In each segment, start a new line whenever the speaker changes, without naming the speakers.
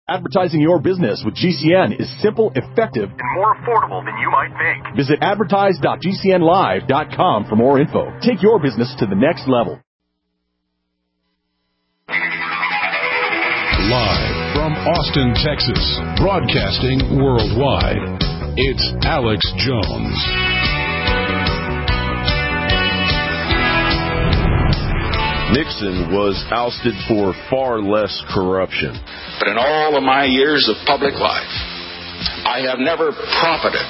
Advertising your business with GCN is simple, effective, and more affordable than you might think. Visit advertise.gcnlive.com for more info. Take your business to the next level.
Live from Austin, Texas, broadcasting worldwide, it's Alex Jones.
Nixon was ousted for far less corruption.
But in all of my years of public life, I have never profited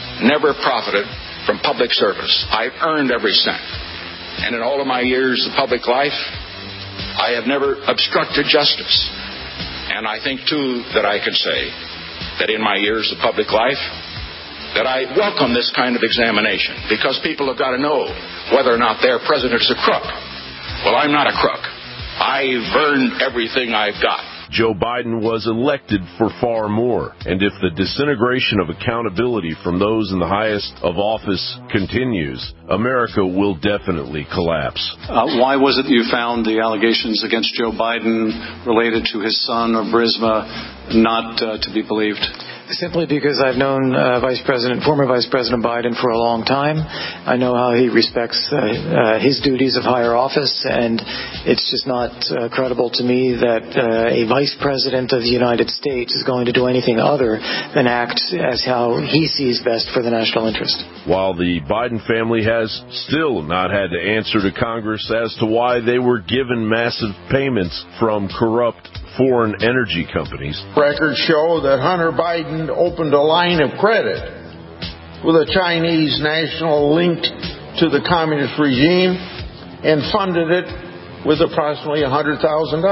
from public service. I've earned every cent. And in all of my years of public life, I have never obstructed justice. And I think, too, that I can say that in my years of public life, that I welcome this kind of examination, because people have got to know whether or not their president's a crook. Well, I'm not a crook. I've earned everything I've got.
Joe Biden was elected for far more. And if the disintegration of accountability from those in the highest of office continues, America will definitely collapse.
Why was it you found the allegations against Joe Biden related to his son or Burisma not to be believed?
Simply because I've known former Vice President Biden for a long time. I know how he respects his duties of higher office, and it's just not credible to me that a Vice President of the United States is going to do anything other than act as how he sees best for the national interest.
While the Biden family has still not had to answer to Congress as to why they were given massive payments from corrupt foreign energy companies.
Records show that Hunter Biden opened a line of credit with a Chinese national linked to the communist regime and funded it with approximately $100,000.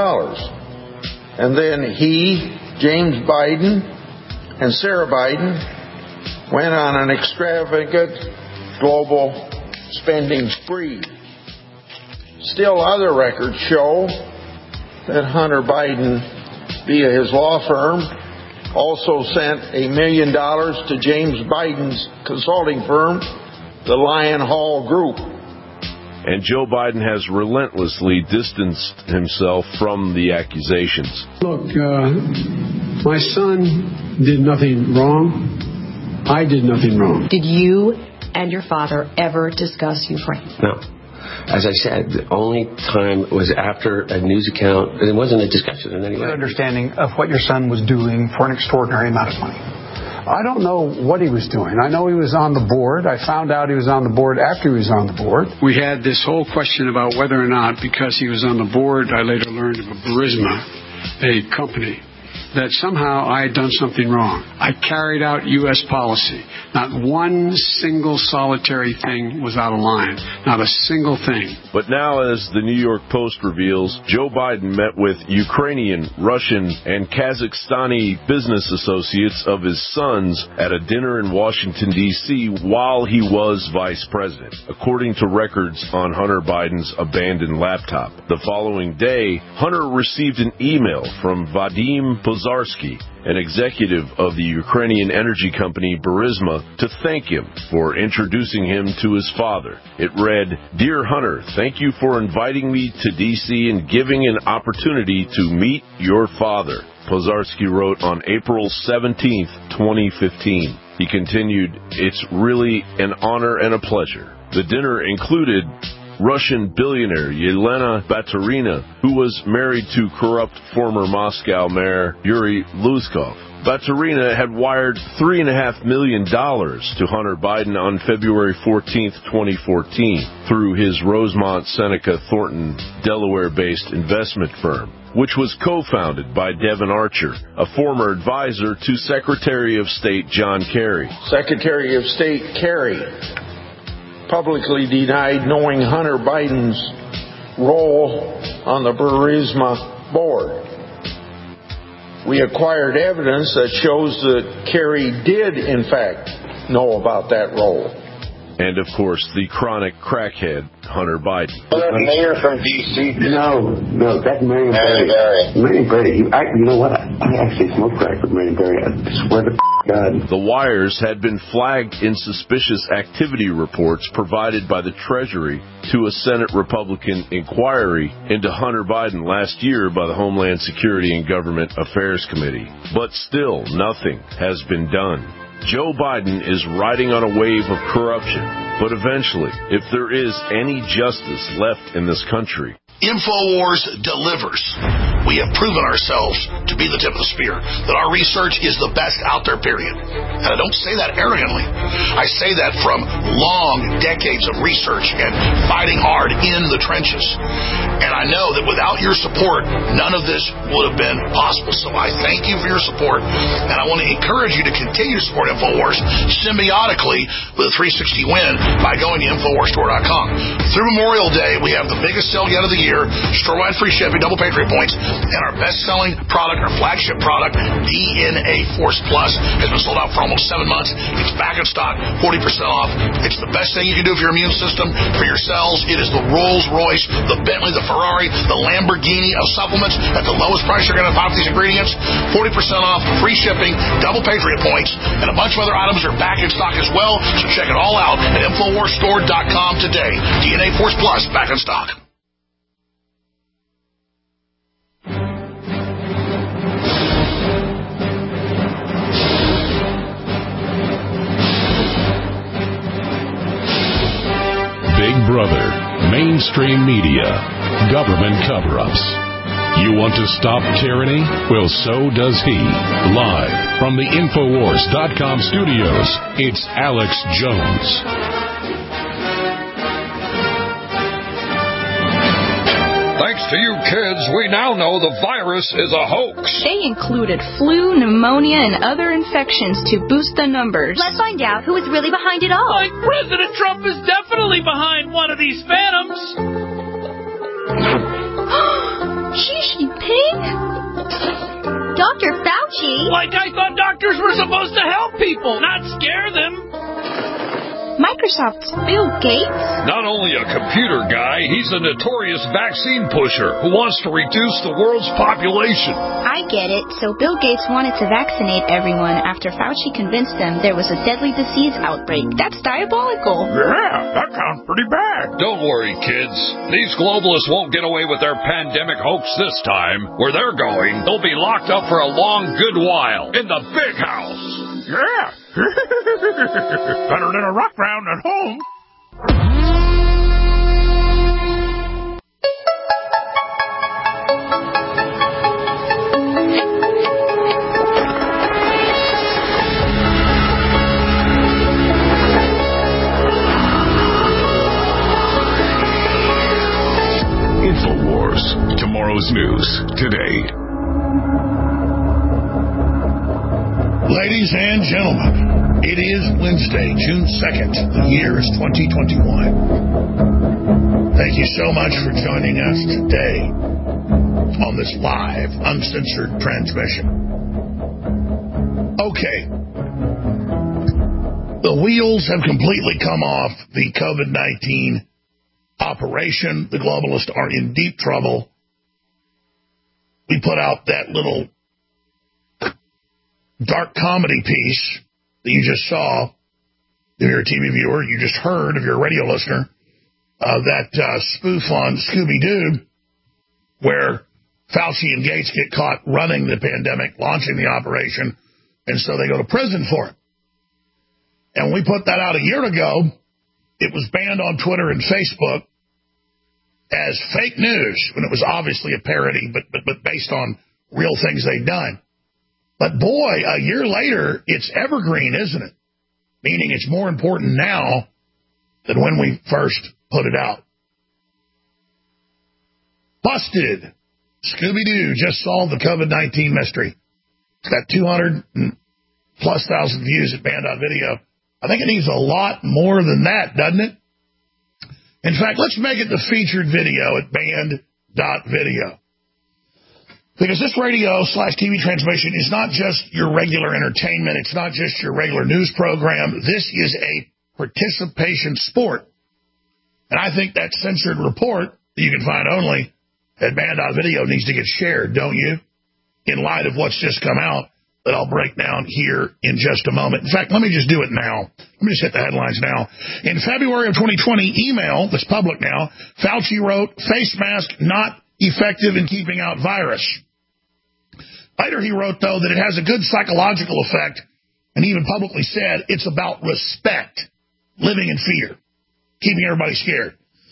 And then he, James Biden, and Sarah Biden went on an extravagant global spending spree. Still, other records show that Hunter Biden, via his law firm, also sent $1 million to James Biden's consulting firm, the Lion Hall Group.
And Joe Biden has relentlessly distanced himself from the accusations.
Look, my son did nothing wrong. I did nothing wrong.
Did you and your father ever discuss Ukraine?
No. As I said, the only time was after a news account, and it wasn't a discussion in any way.
Your understanding of what your son was doing for an extraordinary amount of money?
I don't know what he was doing. I know he was on the board. I found out he was on the board after he was on the board. We had this whole question about whether or not, because he was on the board, I later learned of a Burisma, a company, that somehow I had done something wrong. I carried out U.S. policy. Not one single solitary thing was out of line. Not a single thing.
But now, as the New York Post reveals, Joe Biden met with Ukrainian, Russian, and Kazakhstani business associates of his sons at a dinner in Washington, D.C. while he was vice president, according to records on Hunter Biden's abandoned laptop. The following day, Hunter received an email from Vadim Pozarsky, an executive of the Ukrainian energy company Burisma, to thank him for introducing him to his father. It read, "Dear Hunter, thank you for inviting me to D.C. and giving an opportunity to meet your father," Pozarsky wrote on April 17, 2015. He continued, "It's really an honor and a pleasure." The dinner included Russian billionaire Yelena Baturina, who was married to corrupt former Moscow mayor Yuri Luzkov. Baturina had wired $3.5 million to Hunter Biden on February 14, 2014, through his Rosemont Seneca Thornton, Delaware-based investment firm, which was co-founded by Devin Archer, a former advisor to Secretary of State John Kerry.
Secretary of State Kerry publicly denied knowing Hunter Biden's role on the Burisma board. We acquired evidence that shows that Kerry did, in fact, know about that role.
and, of course, the chronic crackhead, Hunter Biden.
The mayor from D.C.
No, that's Marion Barry. Marion Barry. You know what? I actually smoked crack with Marion Barry. I swear to God.
The wires had been flagged in suspicious activity reports provided by the Treasury to a Senate Republican inquiry into Hunter Biden last year by the Homeland Security and Government Affairs Committee. But still, nothing has been done. Joe Biden is riding on a wave of corruption, but eventually, if there is any justice left in this country,
InfoWars delivers. We have proven ourselves to be the tip of the spear, that our research is the best out there, period. And I don't say that arrogantly. I say that from long decades of research and fighting hard in the trenches. And I know that without your support, none of this would have been possible. So I thank you for your support, and I want to encourage you to continue to support InfoWars symbiotically with a 360 win by going to InfoWarsStore.com. Through Memorial Day, we have the biggest sale yet of the year, store-wide free shipping, double Patriot points, and our best-selling product, our flagship product, DNA Force Plus, has been sold out for almost 7 months. It's back in stock, 40% off. It's the best thing you can do for your immune system, for your cells. It is the Rolls-Royce, the Bentley, the Ferrari, the Lamborghini of supplements at the lowest price you're going to find with these ingredients. 40% off, free shipping, double Patriot points, and a bunch of other items are back in stock as well, so check it all out at InfoWarsStore.com today. DNA Force Plus, back in stock.
Big Brother, mainstream media, government cover-ups. You want to stop tyranny? Well, so does he. Live from the Infowars.com studios, it's Alex Jones.
Thanks to you kids, we now know the virus is a hoax.
They included flu, pneumonia, and other infections to boost the numbers.
Let's find out who is really behind it all.
Like President Trump is definitely behind one of these phantoms.
Xi Jinping? Dr. Fauci?
Like I thought doctors were supposed to help people, not scare them.
Microsoft's Bill Gates?
Not only a computer guy, he's a notorious vaccine pusher who wants to reduce the world's population.
I get it. So Bill Gates wanted to vaccinate everyone after Fauci convinced them there was a deadly disease outbreak. That's diabolical.
Yeah, that sounds pretty bad. Don't worry, kids. These globalists won't get away with their pandemic hoax this time. Where they're going, they'll be locked up for a long good while in the big house. Yeah. Better than a rock round at home.
InfoWars, tomorrow's news today.
Ladies and gentlemen, it is Wednesday, June 2nd. The year is 2021. Thank you so much for joining us today on this live, uncensored transmission. Okay. The wheels have completely come off the COVID-19 operation. The globalists are in deep trouble. We put out that little dark comedy piece that you just saw. If you're a TV viewer, you just heard, if you're a radio listener, that spoof on Scooby-Doo, where Fauci and Gates get caught running the pandemic, launching the operation, and so they go to prison for it. And we put that out a year ago. It was banned on Twitter and Facebook as fake news, when it was obviously a parody, but based on real things they'd done. But boy, a year later, it's evergreen, isn't it? Meaning it's more important now than when we first put it out. Busted. Scooby-Doo just solved the COVID-19 mystery. It's got 200+ thousand views at Band.video. I think it needs a lot more than that, doesn't it? In fact, let's make it the featured video at Band.video. Because this radio/TV transmission is not just your regular entertainment. It's not just your regular news program. This is a participation sport. And I think that censored report that you can find only at band.video needs to get shared, don't you? In light of what's just come out that I'll break down here in just a moment. In fact, let me just do it now. Let me just hit the headlines now. In February of 2020, email that's public now, Fauci wrote, face mask not effective in keeping out virus. Later he wrote, though, that it has a good psychological effect, and even publicly said it's about respect, living in fear, keeping everybody scared.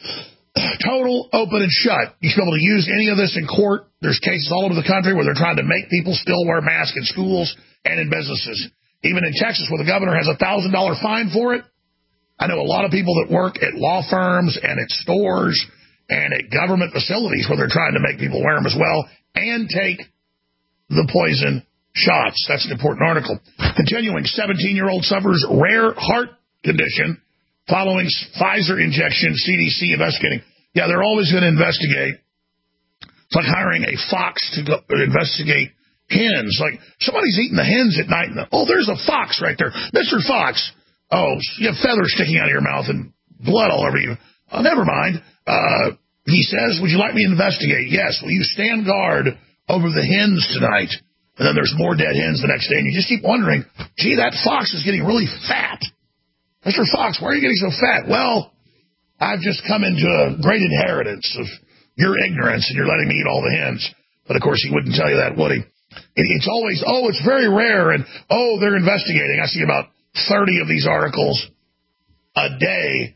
Total open and shut. You should be able to use any of this in court. There's cases all over the country where they're trying to make people still wear masks in schools and in businesses. Even in Texas, where the governor has a $1,000 fine for it. I know a lot of people that work at law firms and at stores and at government facilities where they're trying to make people wear them as well and take the poison shots. That's an important article. Continuing, 17-year-old suffers rare heart condition following Pfizer injection, CDC investigating. Yeah, they're always going to investigate. It's like hiring a fox to go investigate hens. Like, somebody's eating the hens at night. Oh, there's a fox right there. Mr. Fox. Oh, you have feathers sticking out of your mouth and blood all over you. Oh, never mind. He says, would you like me to investigate? Yes. Will you stand guard over the hens tonight? And then there's more dead hens the next day. And you just keep wondering, gee, that fox is getting really fat. Mr. Fox, why are you getting so fat? Well, I've just come into a great inheritance of your ignorance, and you're letting me eat all the hens. But, of course, he wouldn't tell you that, would he? It's always, oh, it's very rare, and, oh, they're investigating. I see about 30 of these articles a day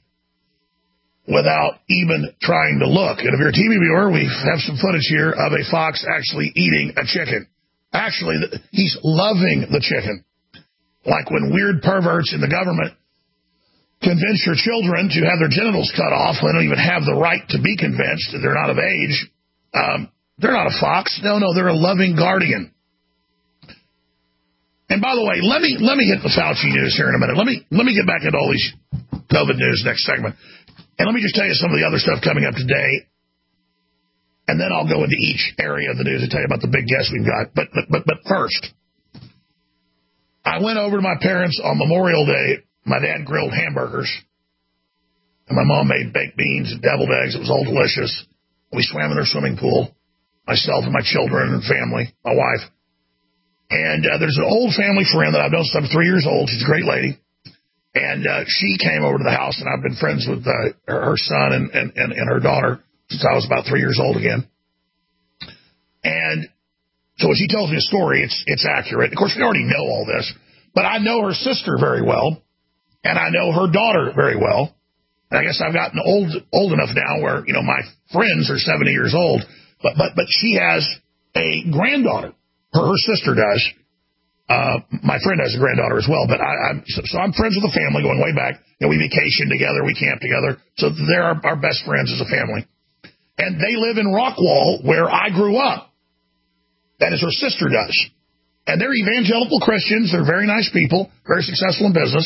without even trying to look. And if you're a TV viewer, we have some footage here of a fox actually eating a chicken. Actually, he's loving the chicken. Like when weird perverts in the government convince your children to have their genitals cut off when they don't even have the right to be convinced that they're not of age. They're not a fox. No, they're a loving guardian. And by the way, let me hit the Fauci news here in a minute. Let me get back into all these COVID news next segment. And let me just tell you some of the other stuff coming up today. And then I'll go into each area of the news and tell you about the big guests we've got. But first, I went over to my parents on Memorial Day. My dad grilled hamburgers, and my mom made baked beans and deviled eggs. It was all delicious. We swam in their swimming pool, myself and my children and family, my wife. And there's an old family friend that I've known since I'm 3 years old. She's a great lady. And she came over to the house, and I've been friends with her son and her daughter since I was about 3 years old again. And so when she tells me a story, it's accurate. Of course, we already know all this, but I know her sister very well. And I know her daughter very well. And I guess I've gotten old enough now where, you know, my friends are 70 years old. But she has a granddaughter. Her sister does. My friend has a granddaughter as well. But I'm friends with the family going way back. You know, we vacation together. We camp together. So they're our best friends as a family. And they live in Rockwall, where I grew up. That is, her sister does. And they're evangelical Christians. They're very nice people, very successful in business.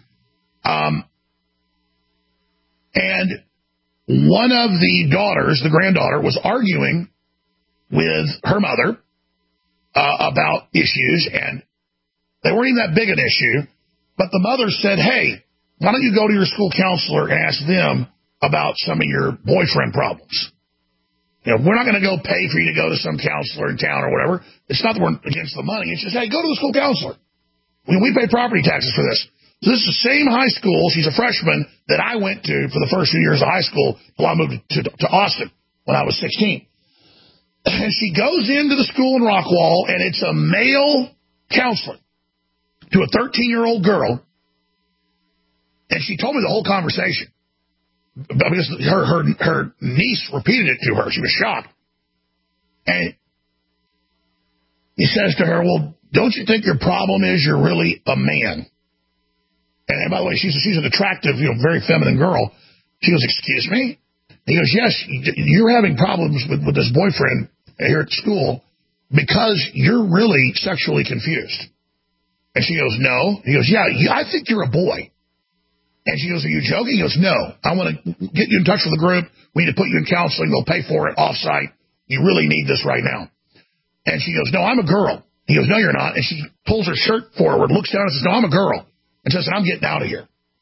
And one of the daughters, the granddaughter, was arguing with her mother about issues, and they weren't even that big an issue, but the mother said, hey, why don't you go to your school counselor and ask them about some of your boyfriend problems? You know, we're not going to go pay for you to go to some counselor in town or whatever. It's not that we're against the money. It's just, hey, go to the school counselor. We pay property taxes for this. So this is the same high school. She's a freshman that I went to for the first few years of high school until I moved to Austin when I was 16. And she goes into the school in Rockwall, and it's a male counselor to a 13-year-old girl. And she told me the whole conversation because her niece repeated it to her. She was shocked. And he says to her, well, don't you think your problem is you're really a man? And by the way, she's an attractive, very feminine girl. She goes, excuse me? He goes, yes, you're having problems with this boyfriend here at school because you're really sexually confused. And she goes, no. He goes, yeah, I think you're a boy. And she goes, are you joking? He goes, no. I want to get you in touch with the group. We need to put you in counseling. They'll pay for it off-site. You really need this right now. And she goes, no, I'm a girl. He goes, no, you're not. And she pulls her shirt forward, looks down and says, no, I'm a girl. And says, I'm getting out of here.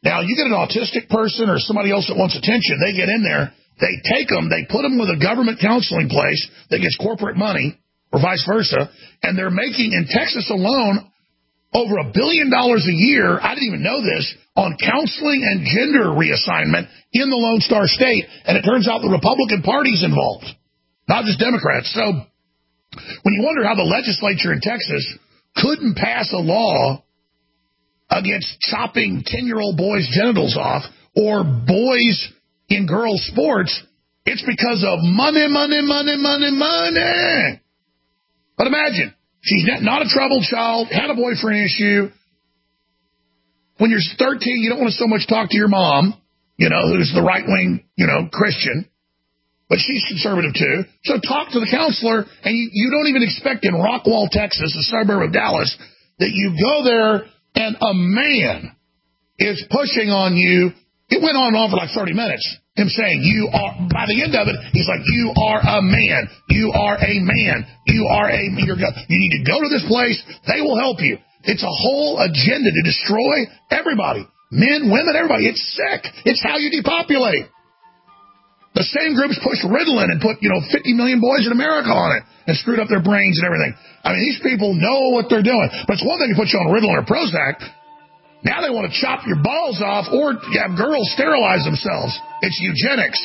Now, you get an autistic person or somebody else that wants attention, they get in there, they take them, they put them with a government counseling place that gets corporate money, or vice versa, and they're making, in Texas alone, over $1 billion a year, I didn't even know this, on counseling and gender reassignment in the Lone Star State, and it turns out the Republican Party's involved, not just Democrats. So when you wonder how the legislature in Texas couldn't pass a law against chopping 10-year-old boys' genitals off or boys in girls' sports, it's because of money, money, money, money, money. But imagine, she's not a troubled child, had a boyfriend issue. When you're 13, you don't want to so much talk to your mom, who's the right-wing, Christian. But she's conservative, too. So talk to the counselor, and you don't even expect in Rockwall, Texas, a suburb of Dallas, that you go there and a man is pushing on you. It went on and on for like 30 minutes. Him saying, by the end of it, he's like, you are a man. You are a man. You need to go to this place. They will help you. It's a whole agenda to destroy everybody. Men, women, everybody. It's sick. It's how you depopulate. The same groups pushed Ritalin and put, 50 million boys in America on it and screwed up their brains and everything. I mean, these people know what they're doing. But it's one thing to put you on Ritalin or Prozac. Now they want to chop your balls off or have girls sterilize themselves. It's eugenics.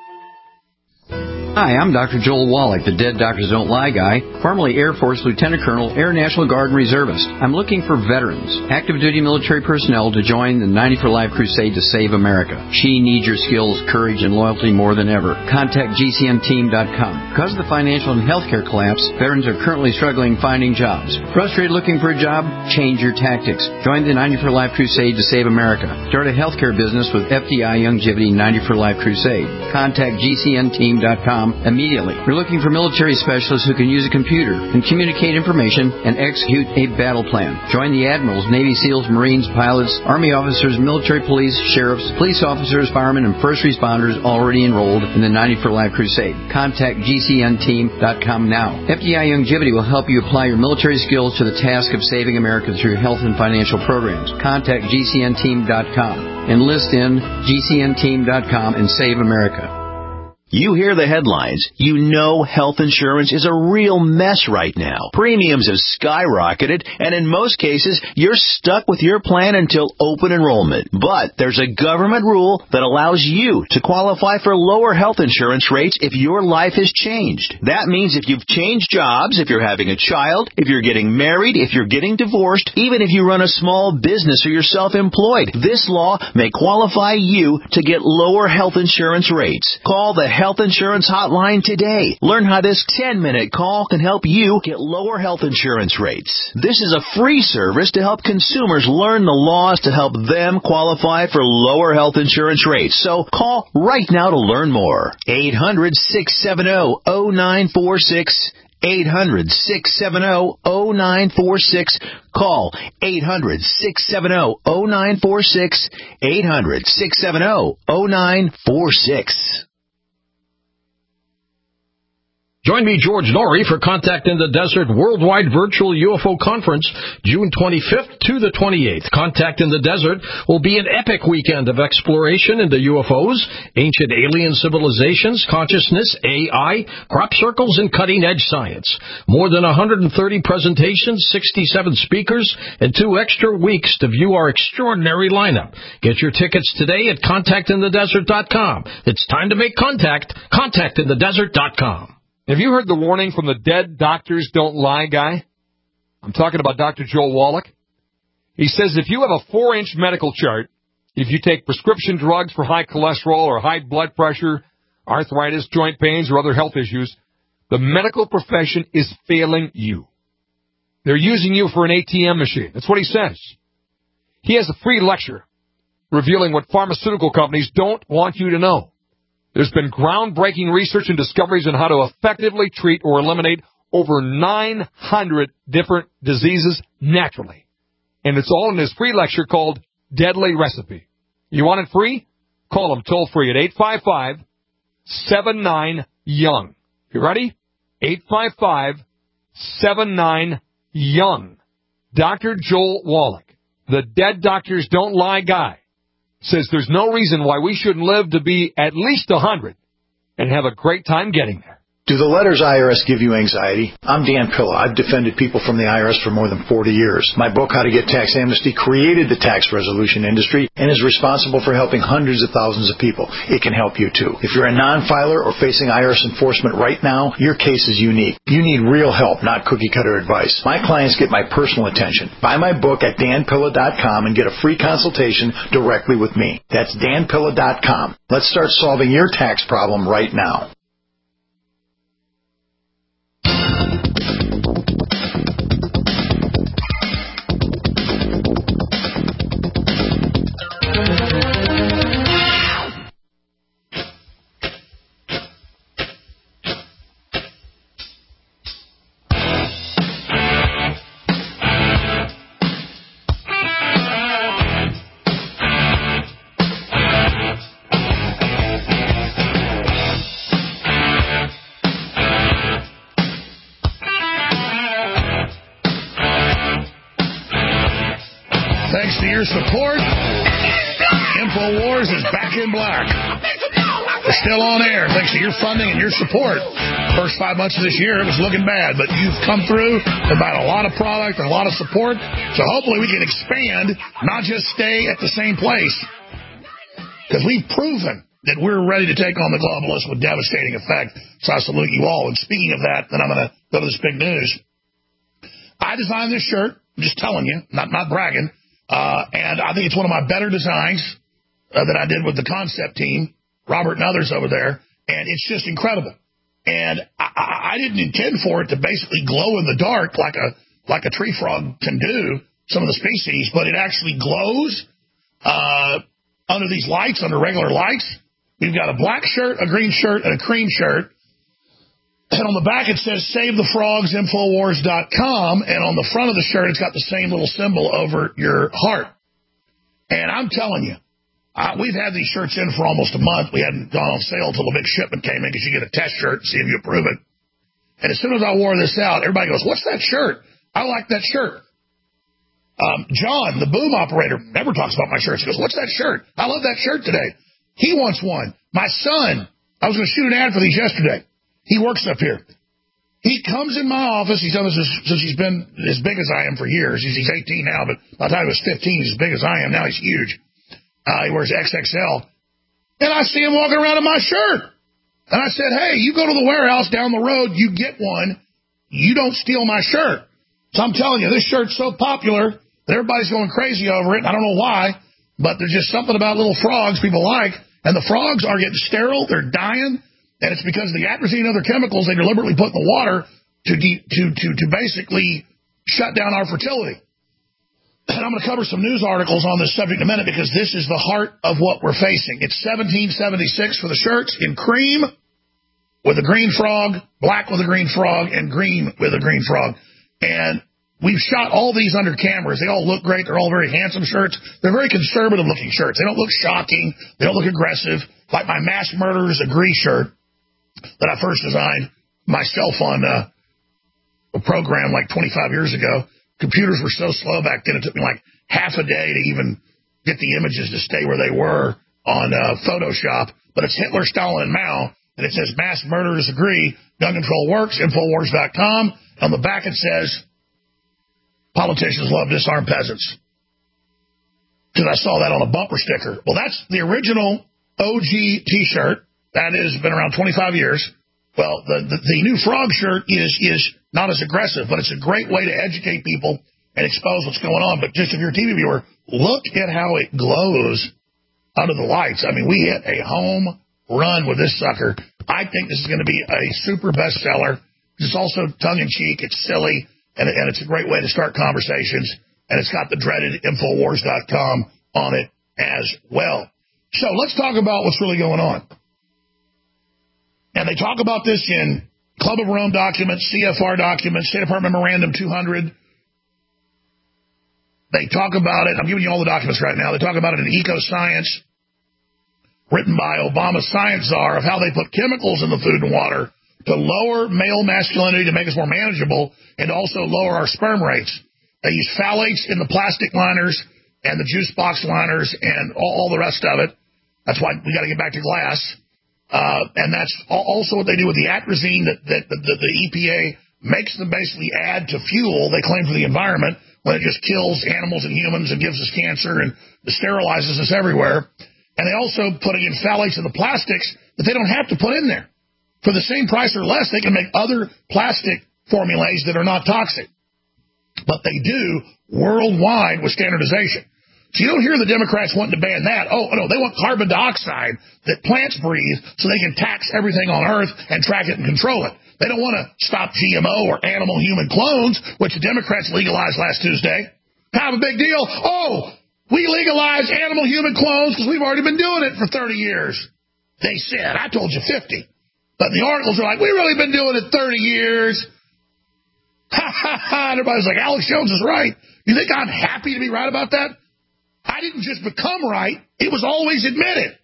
Hi, I'm Dr. Joel Wallach, the Dead Doctors Don't Lie guy, formerly Air Force Lieutenant Colonel, Air National Guard and Reservist. I'm looking for veterans, active duty military personnel to join the 90 for Life crusade to save America. She needs your skills, courage, and loyalty more than ever. Contact GCNteam.com. Because of the financial and healthcare collapse, veterans are currently struggling finding jobs. Frustrated looking for a job? Change your tactics. Join the 90 for Life crusade to save America. Start a healthcare business with FDI Youngevity 90 for Life crusade. Contact GCNteam.com immediately. We're looking for military specialists who can use a computer and communicate information and execute a battle plan. Join the admirals, Navy SEALs, Marines, pilots, Army officers, military police, sheriffs, police officers, firemen, and first responders already enrolled in the 90 for Life crusade. Contact GCNteam.com now. FDI Youngevity will help you apply your military skills to the task of saving America through health and financial programs. Contact GCNteam.com. Enlist in GCNteam.com and save America.
You hear the headlines. You know health insurance is a real mess right now. Premiums have skyrocketed, and in most cases, you're stuck with your plan until open enrollment. But there's a government rule that allows you to qualify for lower health insurance rates if your life has changed. That means if you've changed jobs, if you're having a child, if you're getting married, if you're getting divorced, even if you run a small business or you're self-employed, this law may qualify you to get lower health insurance rates. Call the Health Insurance Hotline today. Learn how this 10-minute call can help you get lower health insurance rates. This is a free service to help consumers learn the laws to help them qualify for lower health insurance rates. So call right now to learn more. 800-670-0946. 800-670-0946. Call 800-670-0946. 800-670-0946.
Join me, George Norrie, for Contact in the Desert Worldwide Virtual UFO Conference, June 25th to the 28th. Contact in the Desert will be an epic weekend of exploration into UFOs, ancient alien civilizations, consciousness, AI, crop circles, and cutting-edge science. More than 130 presentations, 67 speakers, and 2 extra weeks to view our extraordinary lineup. Get your tickets today at contactinthedesert.com. It's time to make contact. Contactinthedesert.com.
Have you heard the warning from the Dead Doctors Don't Lie guy? I'm talking about Dr. Joel Wallach. He says if you have a 4-inch medical chart, if you take prescription drugs for high cholesterol or high blood pressure, arthritis, joint pains, or other health issues, the medical profession is failing you. They're using you for an ATM machine. That's what he says. He has a free lecture revealing what pharmaceutical companies don't want you to know. There's been groundbreaking research and discoveries on how to effectively treat or eliminate over 900 different diseases naturally. And it's all in this free lecture called Deadly Recipe. You want it free? Call them toll-free at 855-79-YOUNG. You ready? 855-79-YOUNG. Dr. Joel Wallach, the Dead Doctors Don't Lie guy. says there's no reason why we shouldn't live to be at least 100 and have a great time getting there.
Do the letters IRS give you anxiety? I'm Dan Pilla. I've defended people from the IRS for more than 40 years. My book, How to Get Tax Amnesty, created the tax resolution industry and is responsible for helping hundreds of thousands of people. It can help you, too. If you're a non-filer or facing IRS enforcement right now, your case is unique. You need real help, not cookie-cutter advice. My clients get my personal attention. Buy my book at danpilla.com and get a free consultation directly with me. That's danpilla.com. Let's start solving your tax problem right now.
Thanks to your support, InfoWars is back in black. We're still on air thanks to your funding and your support. First 5 months of this year, it was looking bad, but you've come through and bought a lot of product and a lot of support, so hopefully we can expand, not just stay at the same place. Because we've proven that we're ready to take on the globalists with devastating effect, so I salute you all. And speaking of that, then I'm going to go to this big news. I designed this shirt, I'm just telling you, not bragging. And I think it's one of my better designs that I did with the concept team, Robert and others over there, and it's just incredible. And I didn't intend for it to basically glow in the dark like a tree frog can do, some of the species, but it actually glows under these lights, under regular lights. We've got a black shirt, a green shirt, and a cream shirt. And on the back it says SaveTheFrogsInfowars.com, and on the front of the shirt it's got the same little symbol over your heart. And I'm telling you, we've had these shirts in for almost a month. We hadn't gone on sale until the big shipment came in because you get a test shirt to see if you approve it. And as soon as I wore this out, everybody goes, "What's that shirt? I like that shirt." John, the boom operator, never talks about my shirts. He goes, "What's that shirt? I love that shirt today." He wants one. My son, I was going to shoot an ad for these yesterday. He works up here. He comes in my office. He's done this since he's been as big as I am for years. He's 18 now, but by the time he was 15, he's as big as I am. Now he's huge. He wears XXL. And I see him walking around in my shirt. And I said, "Hey, you go to the warehouse down the road, you get one. You don't steal my shirt." So I'm telling you, this shirt's so popular that everybody's going crazy over it. I don't know why, but there's just something about little frogs people like. And the frogs are getting sterile. They're dying. And it's because of the atrazine and other chemicals they deliberately put in the water to basically shut down our fertility. And I'm going to cover some news articles on this subject in a minute because this is the heart of what we're facing. It's $17.76 for the shirts in cream with a green frog, black with a green frog, and green with a green frog. And we've shot all these under cameras. They all look great. They're all very handsome shirts. They're very conservative-looking shirts. They don't look shocking. They don't look aggressive. Like my Mass Murderers Agree shirt that I first designed myself on a program like 25 years ago. Computers were so slow back then, it took me like half a day to even get the images to stay where they were on Photoshop. But it's Hitler, Stalin, and Mao, and it says Mass Murderers Agree, Gun Control Works, Infowars.com. On the back it says, politicians love disarmed peasants. Because I saw that on a bumper sticker. Well, that's the original OG T-shirt. That has been around 25 years. Well, the new frog shirt is not as aggressive, but it's a great way to educate people and expose what's going on. But just if you're a TV viewer, look at how it glows under the lights. I mean, we hit a home run with this sucker. I think this is going to be a super bestseller. It's also tongue-in-cheek. It's silly, and it's a great way to start conversations. And it's got the dreaded Infowars.com on it as well. So let's talk about what's really going on. And they talk about this in Club of Rome documents, CFR documents, State Department Memorandum 200. They talk about it. I'm giving you all the documents right now. They talk about it in EcoScience, written by Obama's science czar, of how they put chemicals in the food and water to lower male masculinity, to make us more manageable, and also lower our sperm rates. They use phthalates in the plastic liners
and the juice box liners and all the rest of it. That's why we got to get back to glass. And that's also what they do with the atrazine that the EPA makes them basically add to fuel, they claim, for the environment, when it just kills animals and humans and gives us cancer and sterilizes us everywhere. And they also put in phthalates in the plastics that they don't have to put in there. For the same price or less, they can make other plastic formulas that are not toxic. But they do worldwide with standardization. So you don't hear the Democrats wanting to ban that. Oh, no, they want carbon dioxide that plants breathe so they can tax everything on Earth and track it and control it. They don't want to stop GMO or animal-human clones, which the Democrats legalized last Tuesday. Kind of a big deal. Oh, we legalized animal-human clones because we've already been doing it for 30 years. They said. I told you 50. But the articles are like, we've really been doing it 30 years. Ha, ha, ha. And everybody's like, Alex Jones is right. You think I'm happy to be right about that? I didn't just become right. It was always admitted.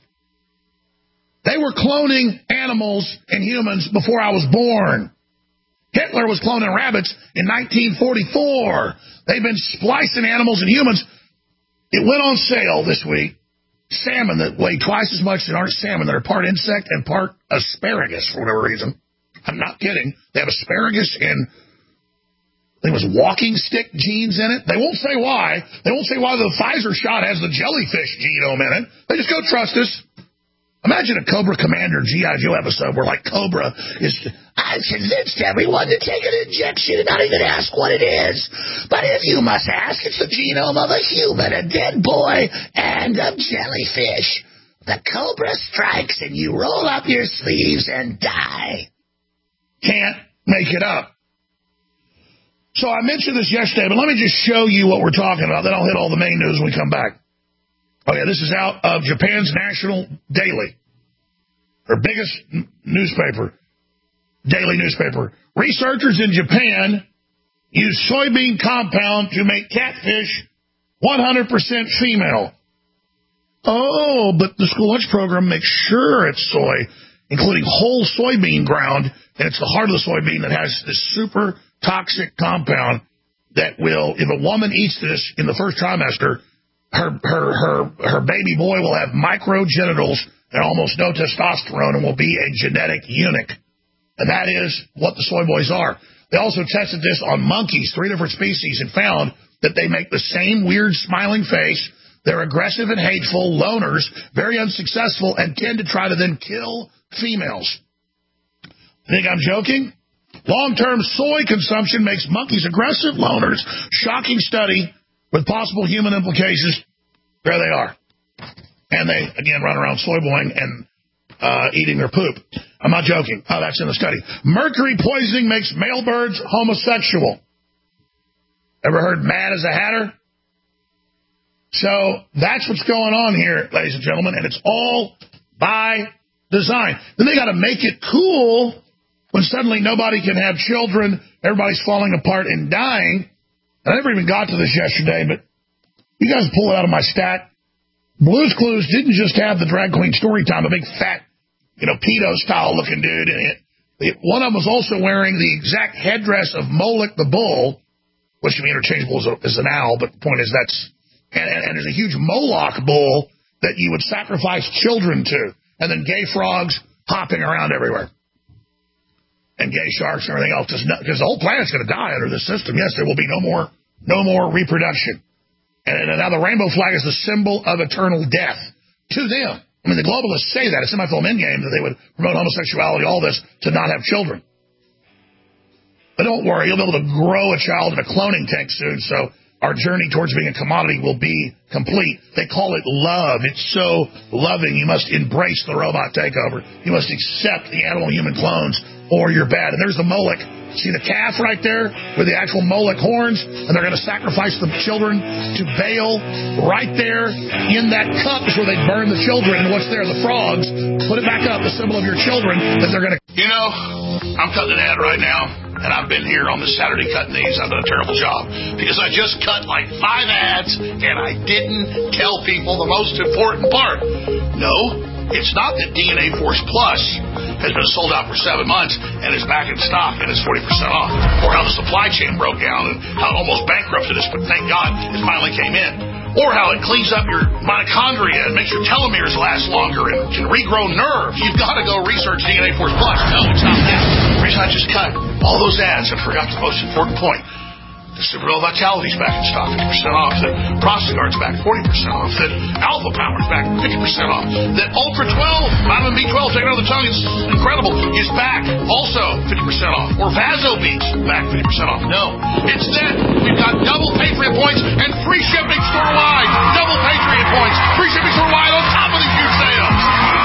They were cloning animals and humans before I was born. Hitler was cloning rabbits in 1944. They've been splicing animals and humans. It went on sale this week. Salmon that weigh twice as much that aren't salmon, that are part insect and part asparagus for whatever reason. I'm not kidding. They have asparagus and there was walking stick genes in it. They won't say why. They won't say why the Pfizer shot has the jellyfish genome in it. They just go, trust us. Imagine a Cobra Commander G.I. Joe episode where, like, Cobra is, I've convinced everyone to take an injection and not even ask what it is. But if you must ask, it's the genome of a human, a dead boy, and a jellyfish. The Cobra strikes and you roll up your sleeves and die. Can't make it up. So I mentioned this yesterday, but let me just show you what we're talking about. Then I'll hit all the main news when we come back. Oh, yeah, this is out of Japan's National Daily, their biggest newspaper, daily newspaper. Researchers in Japan use soybean compound to make catfish 100% female. Oh, but the school lunch program makes sure it's soy, including whole soybean ground, and it's the heart of the soybean that has this super toxic compound that will, if a woman eats this in the first trimester, her baby boy will have microgenitals and almost no testosterone and will be a genetic eunuch. And that is what the soy boys are. They also tested this on monkeys, 3 different species, and found that they make the same weird smiling face. They're aggressive and hateful, loners, very unsuccessful, and tend to try to then kill females. Think I'm joking? Long-term soy consumption makes monkeys aggressive loners. Shocking study with possible human implications. There they are. And they, again, run around soy boying and eating their poop. I'm not joking. Oh, that's in the study. Mercury poisoning makes male birds homosexual. Ever heard mad as a hatter? So that's what's going on here, ladies and gentlemen, and it's all by design. Then they got to make it cool when suddenly nobody can have children, everybody's falling apart and dying. I never even got to this yesterday, but you guys pull it out of my stack. Blue's Clues didn't just have the drag queen story time, a big fat, pedo-style looking dude in it. One of them was also wearing the exact headdress of Moloch the bull, which can be interchangeable as an owl, but the point is and there's a huge Moloch bull that you would sacrifice children to, and then gay frogs hopping around everywhere. And gay sharks and everything else, because the whole planet's going to die under this system. Yes, there will be no more reproduction. And now the rainbow flag is the symbol of eternal death to them. I mean, the globalists say that. It's in my film Endgame that they would promote homosexuality, all this, to not have children. But don't worry, you'll be able to grow a child in a cloning tank soon, so our journey towards being a commodity will be complete. They call it love. It's so loving. You must embrace the robot takeover. You must accept the animal-human clones, or you're bad. And there's the Moloch. See the calf right there with the actual Moloch horns? And they're going to sacrifice the children to Baal. Right there in that cup is where they burn the children. And what's there? The frogs. Put it back up, the symbol of your children that they're going to... I'm cutting an ad right now. And I've been here on this Saturday cutting these. I've done a terrible job because I just cut like 5 ads and I didn't tell people the most important part. No, it's not that DNA Force Plus has been sold out for 7 months and is back in stock and is 40% off, or how the supply chain broke down and how it almost bankrupted us, but thank God it finally came in.
or how it cleans up your mitochondria and makes your telomeres last longer and can regrow nerves. You've got to go research DNA Force Plus. No, it's not that. The reason I just cut all those ads and forgot the most important point. The Superdoll Vitality's back in stock, 50% off. That Prostagard's back 40% off. That Alpha Power's back 50% off. That Ultra 12, vitamin B12, taken out of the tongue, it's incredible, is back also 50% off. Or Vasobeats, back 50% off. No. Instead, we've got double Patriot points and free shipping store-wide. Double Patriot points, free shipping store-wide on top of these huge sales.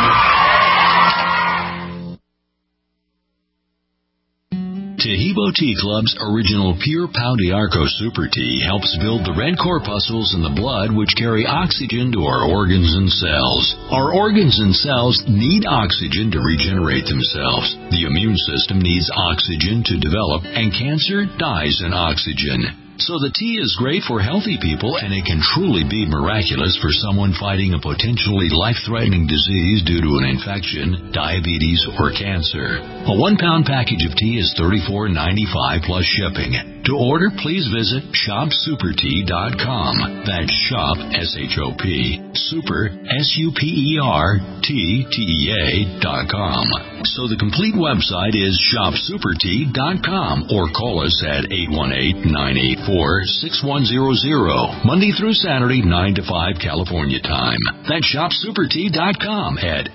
Tahibo Tea Club's original Pure Pau d'Arco Super Tea helps build the red corpuscles in the blood which carry oxygen to our organs and cells. Our organs and cells need oxygen to regenerate themselves. The immune system needs oxygen to develop, and cancer dies in oxygen. So the tea is great for healthy people, and it can truly be miraculous for someone fighting a potentially life-threatening disease due to an infection, diabetes, or cancer. A 1-pound package of tea is $34.95 plus shipping. To order, please visit shopsupertea.com. That's shop, S-H-O-P, super, S-U-P-E-R-T-T-E-A.com. So the complete website is shopsupertea.com, or call us at 818-984-6100, Monday through Saturday, 9 to 5 California time. That's shopsupertea.com at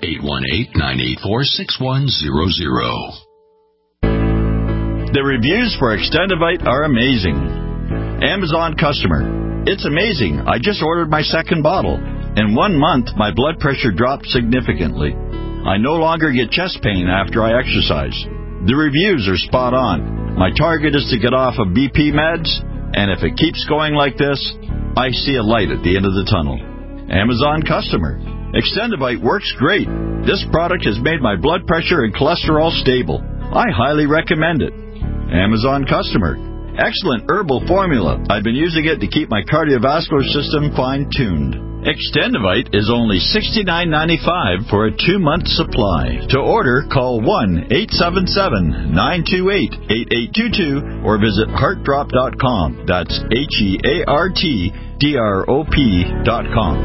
818-984-6100.
The reviews for Extendivite are amazing. Amazon customer. It's amazing. I just ordered my second bottle. In 1 month, my blood pressure dropped significantly. I no longer get chest pain after I exercise. The reviews are spot on. My target is to get off of BP meds, and if it keeps going like this, I see a light at the end of the tunnel. Amazon customer. Extendivite works great. This product has made my blood pressure and cholesterol stable. I highly recommend it. Amazon customer. Excellent herbal formula. I've been using it to keep my cardiovascular system fine-tuned. Extendivite is only $69.95 for a 2-month supply. To order, call 1-877-928-8822 or visit heartdrop.com. That's HEARTDROP.com.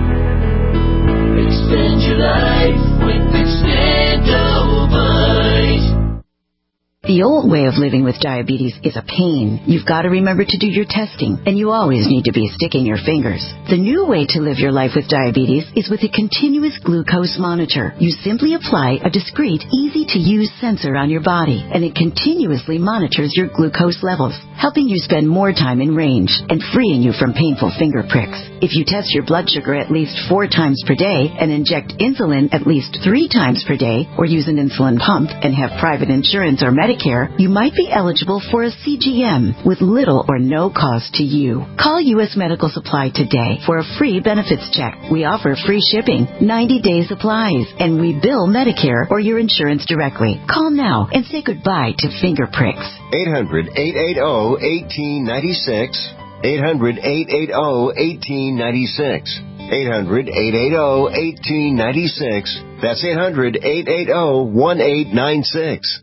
Extend your life with Extendivite.
The old way of living with diabetes is a pain. You've got to remember to do your testing, and you always need to be sticking your fingers. The new way to live your life with diabetes is with a continuous glucose monitor. You simply apply a discreet, easy-to-use sensor on your body, and it continuously monitors your glucose levels, helping you spend more time in range and freeing you from painful finger pricks. If you test your blood sugar at least 4 times per day and inject insulin at least 3 times per day, or use an insulin pump and have private insurance or Medicare, you might be eligible for a CGM with little or no cost to you. Call U.S. Medical Supply today for a free benefits check. We offer free shipping, 90-day supplies, and we bill Medicare or your insurance directly. Call now and say goodbye to finger pricks.
800-880-1896. 800-880-1896. 800-880-1896. That's 800-880-1896.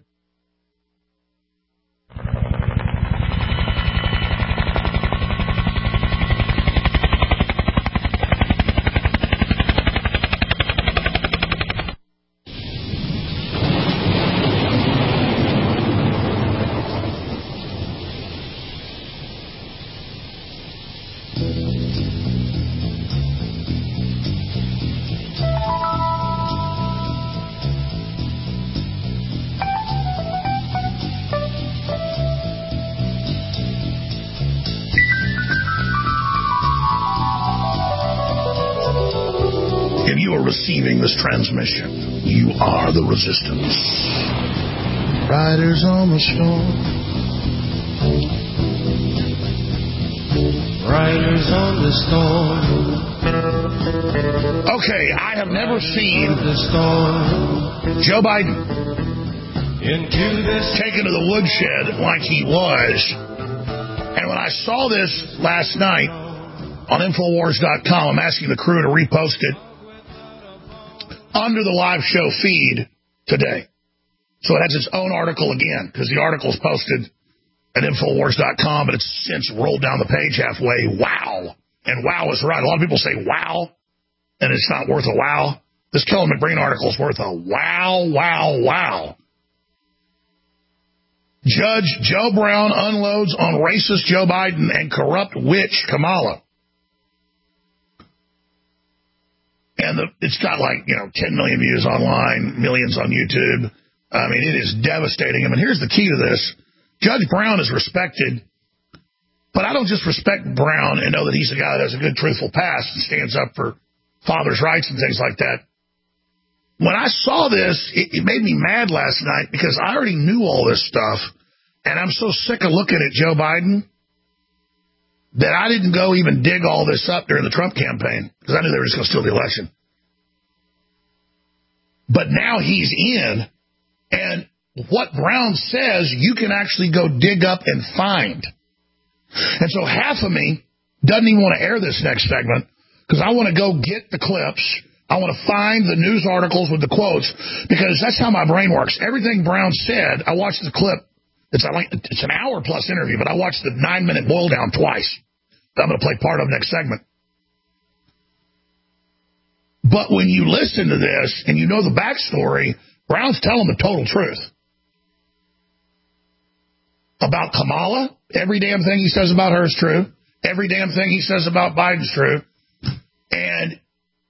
Receiving this transmission, you are the resistance. Riders on the storm. Riders on the storm. Okay, I have never seen Joe Biden taken to the woodshed like he was. And when I saw this last night on Infowars.com, I'm asking the crew to repost it under the live show feed today. So it has its own article again, because the article is posted at Infowars.com, but it's since rolled down the page halfway. Wow.
And wow is right. A lot of people say wow, and it's not worth a wow. This Kelly McBrain article is worth a wow. Judge Joe Brown unloads on racist Joe Biden and corrupt witch Kamala. And it's got 10 million views online, millions on YouTube. I mean, it is devastating. I mean, here's the key to this. Judge Brown is respected, but I don't just respect Brown and know that he's a guy that has a good, truthful past and stands up for fathers' rights and things like that. When I saw this, it made me mad last night because I already knew all this stuff, and I'm so sick of looking at Joe Biden that I didn't go even dig all this up during the Trump campaign because I knew they were just going to steal the election. But now he's in, and what Brown says, you can actually go dig up and find. And so half of me doesn't even want to air this next segment because I want to go get the clips. I want to find the news articles with the quotes because that's how my brain works. Everything Brown said, I watched the clip. It's an hour-plus interview, but I watched the 9-minute boil down twice. I'm going to play part of next segment. But when you listen to this and you know the backstory, Brown's telling the total truth. About Kamala, every damn thing he says about her is true. Every damn thing he says about Biden's true. And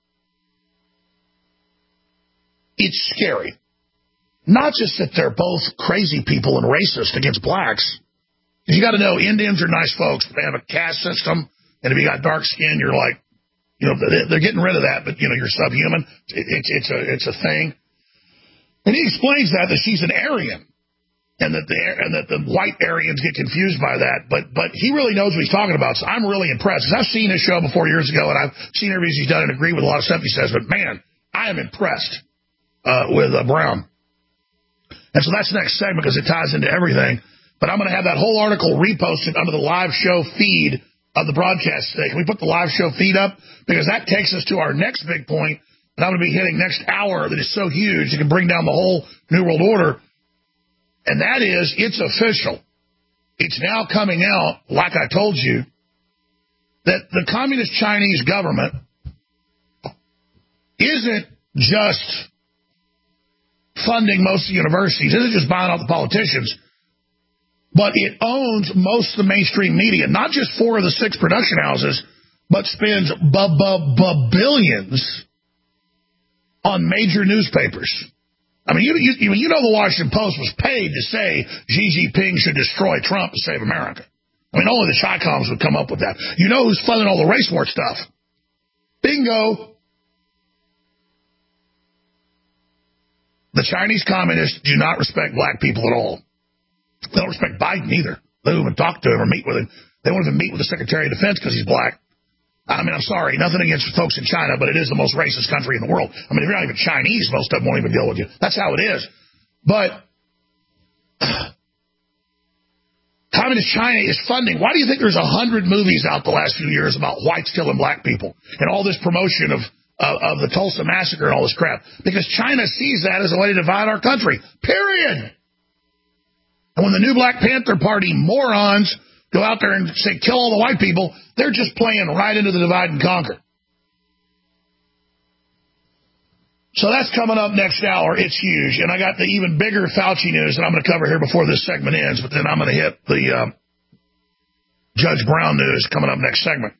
it's scary. Not just that they're both crazy people and racist against blacks. You got to know Indians are nice folks. They have a caste system, and if you got dark skin, you're like, they're getting rid of that, but you're subhuman. It's a thing. And he explains that she's an Aryan, and that the white Aryans get confused by that. But he really knows what he's talking about. So I'm really impressed because I've seen his show before years ago, and I've seen interviews he's done and agree with a lot of stuff he says. But man, I am impressed with Brown. And so that's the next segment because it ties into everything. But I'm going to have that whole article reposted under the live show feed of the broadcast today. Can we put the live show feed up? Because that takes us to our next big point that I'm going to be hitting next hour that is so huge it can bring down the whole New World Order. And that is, it's official. It's now coming out, like I told you, that the Communist Chinese government isn't just funding most of the universities, isn't just buying out the politicians, but it owns most of the mainstream media, not just 4 of the 6 production houses, but spends billions on major newspapers. I mean, you know the Washington Post was paid to say Xi Jinping should destroy Trump to save America. I mean, only the Chi-Coms would come up with that. You know who's funding all the race war stuff? Bingo. The Chinese communists do not respect black people at all. They don't respect Biden either. They don't even talk to him or meet with him. They won't even meet with the Secretary of Defense because he's black. I mean, I'm sorry, nothing against folks in China, but it is the most racist country in the world. I mean, if you're not even Chinese, most of them won't even deal with you. That's how it is. But Communist China is funding. Why do you think there's 100 movies out the last few years about whites killing black people and all this promotion of the Tulsa Massacre and all this crap? Because China sees that as a way to divide our country, period. And when the new Black Panther Party morons go out there and say, kill all the white people, they're just playing right into the divide and conquer. So that's coming up next hour. It's huge. And I got the even bigger Fauci news that I'm going to cover here before this segment ends, but then I'm going to hit the Judge Brown news coming up next segment.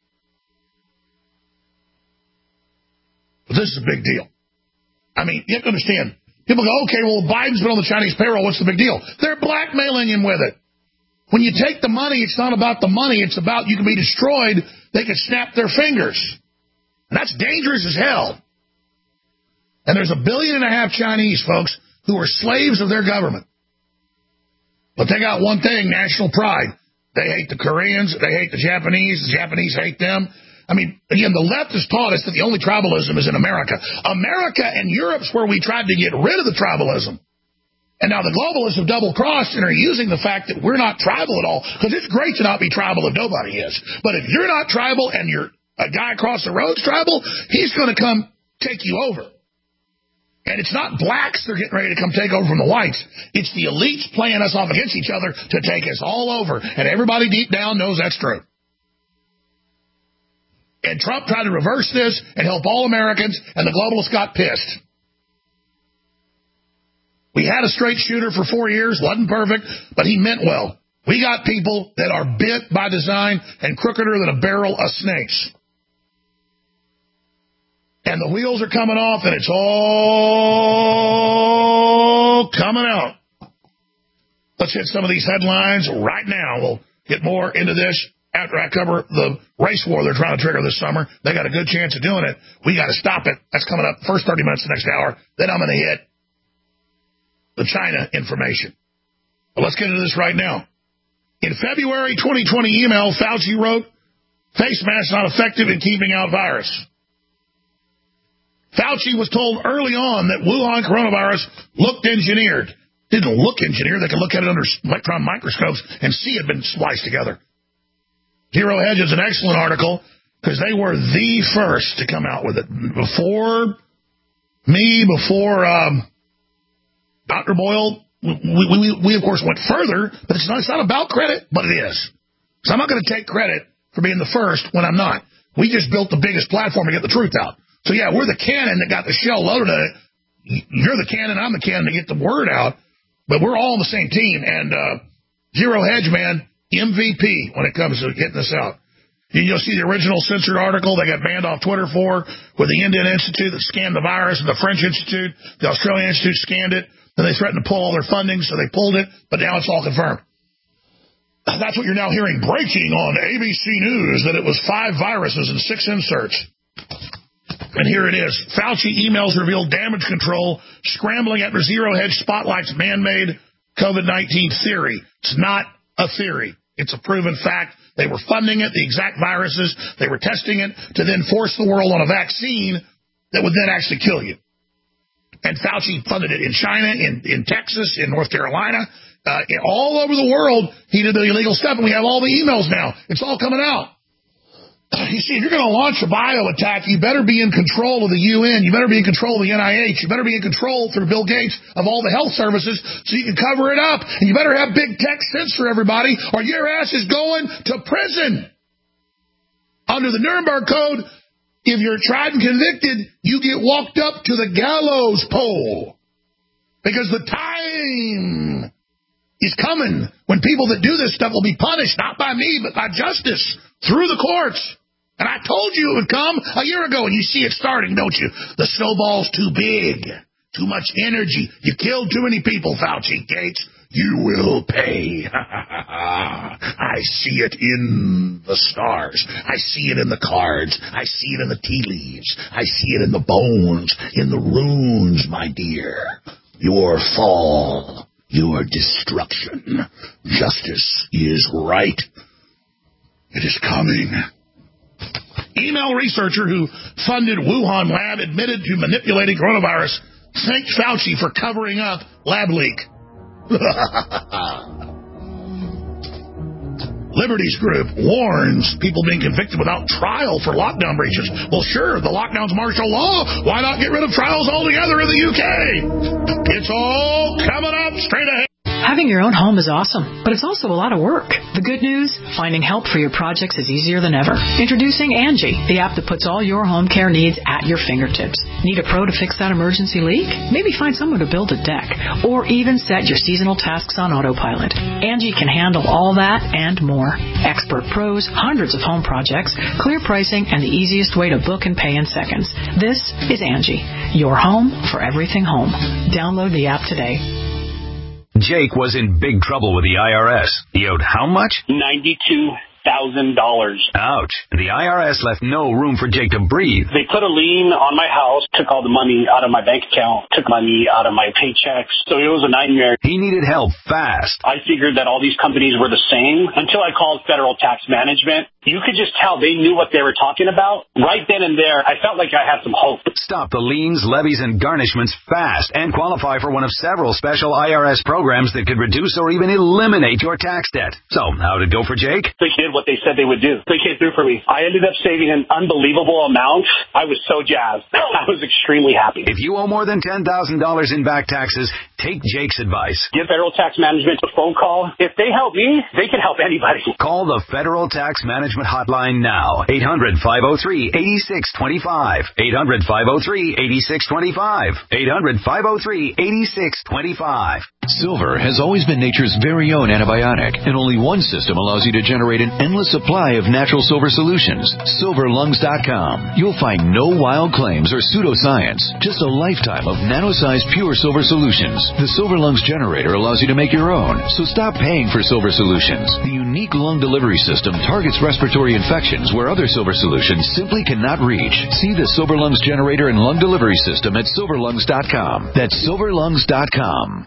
But this is a big deal. I mean, you have to understand. People go, okay, well, Biden's been on the Chinese payroll. What's the big deal? They're blackmailing him with it. When you take the money, it's not about the money. It's about you can be destroyed. They can snap their fingers. And that's dangerous as hell. And there's 1.5 billion Chinese folks who are slaves of their government. But they got one thing, national pride. They hate the Koreans. They hate the Japanese. The Japanese hate them. I mean, again, the left has taught us that the only tribalism is in America. America and Europe's where we tried to get rid of the tribalism. And now the globalists have double-crossed and are using the fact that we're not tribal at all, because it's great to not be tribal if nobody is. But if you're not tribal and you're a guy across the road's tribal, he's going to come take you over. And it's not blacks that are getting ready to come take over from the whites. It's the elites playing us off against each other to take us all over. And everybody deep down knows that's true. And Trump tried to reverse this and help all Americans, and the globalists got pissed. We had a straight shooter for 4 years, wasn't perfect, but he meant well. We got people that are bent by design and crookeder than a barrel of snakes. And the wheels are coming off, and it's all coming out. Let's hit some of these headlines right now. We'll get more into this after I cover the race war they're trying to trigger this summer. They got a good chance of doing it. We got to stop it. That's coming up first 30 minutes the next hour. Then I'm going to hit the China information. But let's get into this right now. In February 2020 email, Fauci wrote, face masks not effective in keeping out virus. Fauci was told early on that Wuhan coronavirus looked engineered. Didn't look engineered. They could look at it under electron microscopes and see it had been spliced together. Zero Hedge is an excellent article because they were the first to come out with it. Before me, before Dr. Boyle, we of course went further, but it's not about credit, but it is. So I'm not going to take credit for being the first when I'm not. We just built the biggest platform to get the truth out. So yeah, we're the cannon that got the shell loaded on it. You're the cannon, I'm the cannon to get the word out. But we're all on the same team. And Zero Hedge, man, MVP when it comes to getting this out. You'll see the original censored article they got banned off Twitter for, with the Indian Institute that scanned the virus, and the French Institute, the Australian Institute scanned it. Then they threatened to pull all their funding, so they pulled it. But now it's all confirmed. That's what you're now hearing breaking on ABC News, that it was 5 viruses and 6 inserts. And here it is. Fauci emails reveal damage control scrambling after Zero Hedge spotlights man-made COVID-19 theory. It's not a theory. It's a proven fact. They were funding it, the exact viruses. They were testing it to then force the world on a vaccine that would then actually kill you. And Fauci funded it in China, in Texas, in North Carolina, all over the world. He did the illegal stuff, and we have all the emails now. It's all coming out. You see, if you're going to launch a bio attack, you better be in control of the UN. You better be in control of the NIH. You better be in control through Bill Gates of all the health services so you can cover it up. And you better have big tech censor everybody, or your ass is going to prison. Under the Nuremberg Code, if you're tried and convicted, you get walked up to the gallows pole. Because the time is coming when people that do this stuff will be punished, not by me, but by justice, through the courts. And I told you it would come a year ago, and you see it starting, don't you? The snowball's too big, too much energy. You killed too many people, Fauci. Gates, you will pay. I see it in the stars. I see it in the cards. I see it in the tea leaves. I see it in the bones, in the runes, my dear. Your fall, your destruction. Justice is right. It is coming. Email researcher who funded Wuhan lab admitted to manipulating coronavirus. Thank Fauci for covering up lab leak. Liberties Group warns people being convicted without trial for lockdown breaches. Well, sure, the lockdown's martial law. Why not get rid of trials altogether in the UK? It's all coming up straight ahead.
Having your own home is awesome, but it's also a lot of work. The good news, finding help for your projects is easier than ever. Introducing Angie, the app that puts all your home care needs at your fingertips. Need a pro to fix that emergency leak? Maybe find someone to build a deck, or even set your seasonal tasks on autopilot. Angie can handle all that and more. Expert pros, hundreds of home projects, clear pricing, and the easiest way to book and pay in seconds. This is Angie, your home for everything home. Download the app today.
Jake was in big trouble with the IRS. He owed how much?
$92,000.
Ouch. The IRS left no room for Jake to breathe.
They put a lien on my house, took all the money out of my bank account, took money out of my paychecks. So it was a nightmare.
He needed help fast.
I figured that all these companies were the same until I called Federal Tax Management. You could just tell they knew what they were talking about. Right then and there, I felt like I had some hope.
Stop the liens, levies, and garnishments fast and qualify for one of several special IRS programs that could reduce or even eliminate your tax debt. So, how did it go for Jake?
They did what they said they would do. They came through for me. I ended up saving an unbelievable amount. I was so jazzed. I was extremely happy.
If you owe more than $10,000 in back taxes, take Jake's advice.
Give Federal Tax Management a phone call. If they help me, they can help anybody.
Call the Federal Tax Management Management Hotline now. 800-503-8625. 800-503-8625. 800-503-8625.
Silver has always been nature's very own antibiotic, and only one system allows you to generate an endless supply of natural silver solutions. SilverLungs.com. You'll find no wild claims or pseudoscience, just a lifetime of nano-sized pure silver solutions. The Silver Lungs generator allows you to make your own, so stop paying for silver solutions. The unique lung delivery system targets respiratory infections where other silver solutions simply cannot reach. See the Silver Lungs generator and lung delivery system at SilverLungs.com. That's SilverLungs.com.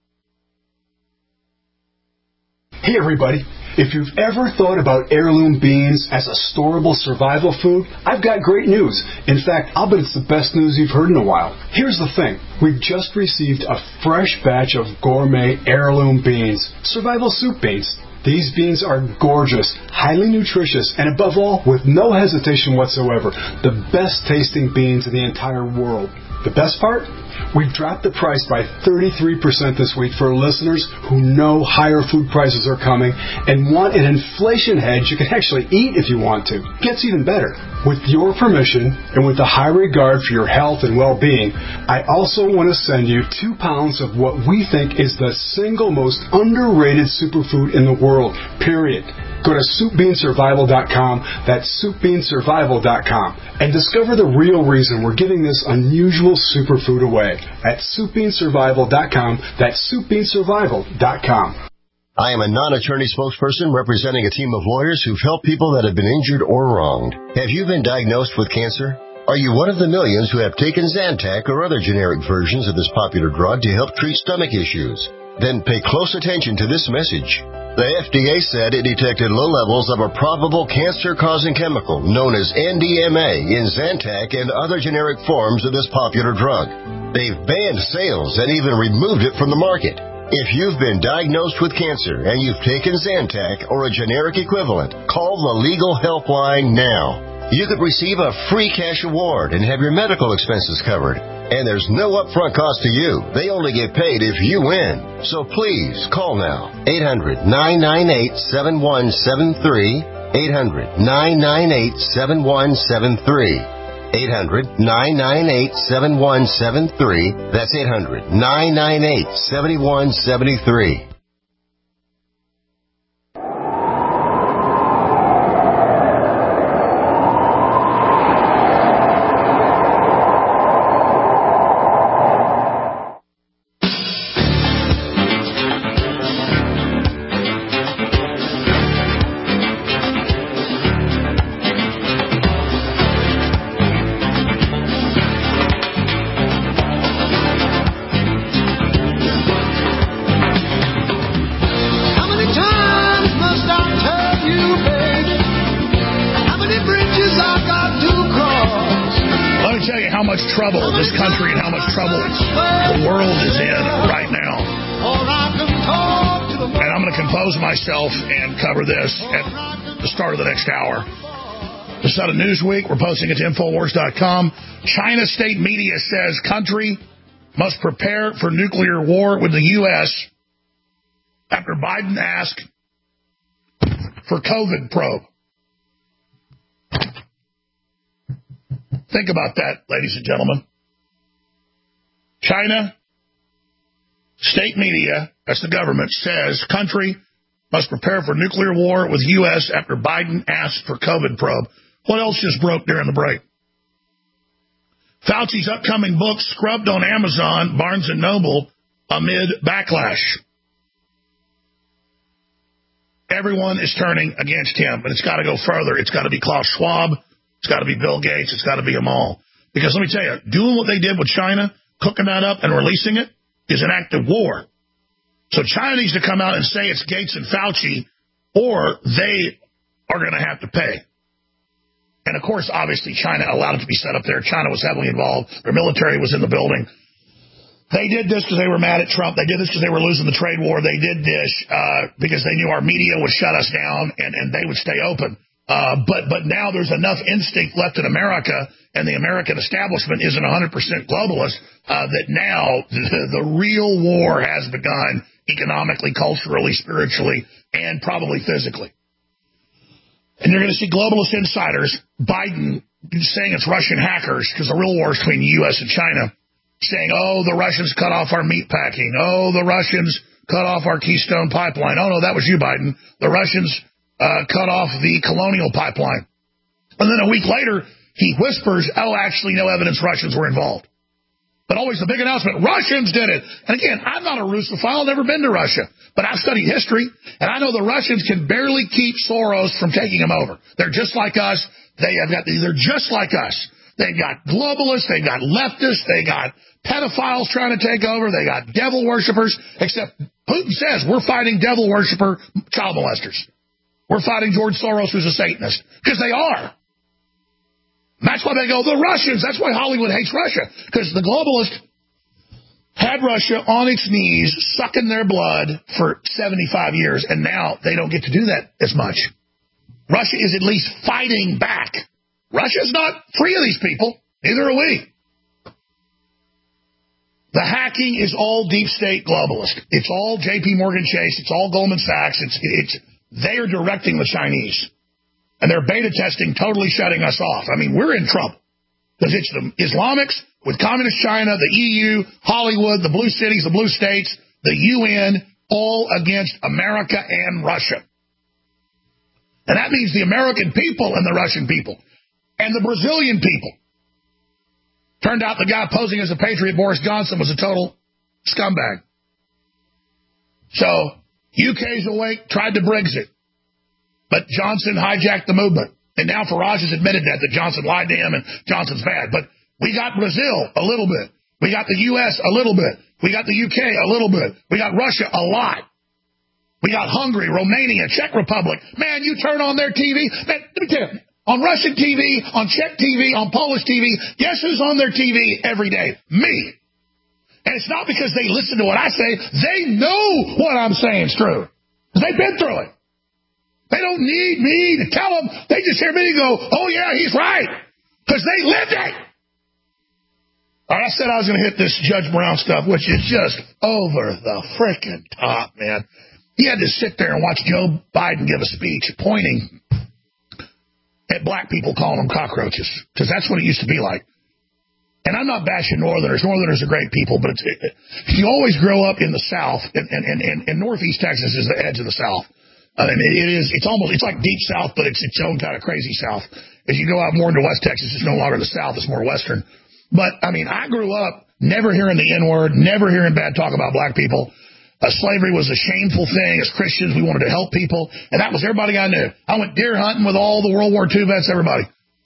Hey everybody, if you've ever thought about heirloom beans as a storable survival food, I've got great news. In fact, I'll bet it's the best news you've heard in a while. Here's the thing. We've just received a fresh batch of gourmet heirloom beans, survival soup beans. These beans are gorgeous, highly nutritious, and above all, with no hesitation whatsoever, the best tasting beans in the entire world. The best part? We've dropped the price by 33% this week for listeners who know higher food prices are coming and want an inflation hedge you can actually eat if you want to. Gets even better. With your permission and with a high regard for your health and well-being, I also want to send you 2 pounds of what we think is the single most underrated superfood in the world, period. Go to SoupBeanSurvival.com, that's SoupBeanSurvival.com, and discover the real reason we're giving this unusual superfood away at SoupBeanSurvival.com, that's SoupBeanSurvival.com.
I am a non-attorney spokesperson representing a team of lawyers who've helped people that have been injured or wronged. Have you been diagnosed with cancer? Are you one of the millions who have taken Zantac or other generic versions of this popular drug to help treat stomach issues? Then pay close attention to this message. The FDA said it detected low levels of a probable cancer-causing chemical known as NDMA in Zantac and other generic forms of this popular drug. They've banned sales and even removed it from the market. If you've been diagnosed with cancer and you've taken Zantac or a generic equivalent, call the Legal Helpline now. You could receive a free cash award and have your medical expenses covered. And there's no upfront cost to you. They only get paid if you win. So please, call now. 800-998-7173. 800-998-7173. 800-998-7173. That's 800-998-7173.
And cover this at the start of the next hour. This is out of Newsweek. We're posting it to Infowars.com. China state media says country must prepare for nuclear war with the U.S. after Biden asked for COVID probe. Think about that, ladies and gentlemen. China state media, that's the government, says country must prepare for nuclear war with U.S. after Biden asked for COVID probe. What else just broke during the break? Fauci's upcoming book scrubbed on Amazon, Barnes & Noble, amid backlash. Everyone is turning against him, but it's got to go further. It's got to be Klaus Schwab. It's got to be Bill Gates. It's got to be them all. Because let me tell you, doing what they did with China, cooking that up and releasing it, is an act of war. So China needs to come out and say it's Gates and Fauci, or they are going to have to pay. And, of course, obviously, China allowed it to be set up there. China was heavily involved. Their military was in the building. They did this because they were mad at Trump. They did this because they were losing the trade war. They did this because they knew our media would shut us down and they would stay open. But now there's enough instinct left in America, and the American establishment isn't 100% globalist, that now the real war has begun economically, culturally, spiritually, and probably physically. And you're going to see globalist insiders, Biden saying it's Russian hackers because the real war is between the U.S. and China, saying, oh, the Russians cut off our meat packing. Oh, the Russians cut off our Keystone pipeline. Oh, no, that was you, Biden. The Russians cut off the Colonial pipeline. And then a week later, he whispers, oh, actually, no evidence Russians were involved. But always the big announcement, Russians did it. And again, I'm not a Russophile, never been to Russia. But I've studied history, and I know the Russians can barely keep Soros from taking them over. They're just like us. They're just like us. They've got globalists, they've got leftists, they got pedophiles trying to take over, they got devil worshippers, except Putin says we're fighting devil worshipper child molesters. We're fighting George Soros, who's a Satanist, because they are. That's why they go, the Russians. That's why Hollywood hates Russia, because the globalists had Russia on its knees, sucking their blood for 75 years, and now they don't get to do that as much. Russia is at least fighting back. Russia's not free of these people. Neither are we. The hacking is all deep state globalist. It's all J.P. Morgan Chase. It's all Goldman Sachs. They are directing the Chinese. And they're beta testing, totally shutting us off. I mean, we're in trouble. Because it's the Islamics with Communist China, the EU, Hollywood, the blue cities, the blue states, the UN, all against America and Russia. And that means the American people and the Russian people and the Brazilian people. Turned out the guy posing as a patriot, Boris Johnson, was a total scumbag. So, UK's awake, tried to Brexit. But Johnson hijacked the movement. And now Farage has admitted that Johnson lied to him and Johnson's bad. But we got Brazil a little bit. We got the U.S. a little bit. We got the UK a little bit. We got Russia a lot. We got Hungary, Romania, Czech Republic. Man, you turn on their TV. Man, let me tell you, on Russian TV, on Czech TV, on Polish TV, guess who's on their TV every day? Me. And it's not because they listen to what I say. They know what I'm saying is true. They've been through it. They don't need me to tell them. They just hear me go, oh, yeah, he's right. Because they lived it. All right, I said I was going to hit this Judge Brown stuff, which is just over the frickin' top, man. He had to sit there and watch Joe Biden give a speech pointing at black people, calling them cockroaches. Because that's what it used to be like. And I'm not bashing Northerners. Northerners are great people, but you always grow up in the South, and Northeast Texas is the edge of the South. It's like deep South, but it's its own kind of crazy South. As you go out more into West Texas, it's no longer the South, it's more Western. But, I mean, I grew up never hearing the N-word, never hearing bad talk about black people. Slavery was a shameful thing. As Christians, we wanted to help people, and that was everybody I knew. I went deer hunting with all the World War II vets, everybody.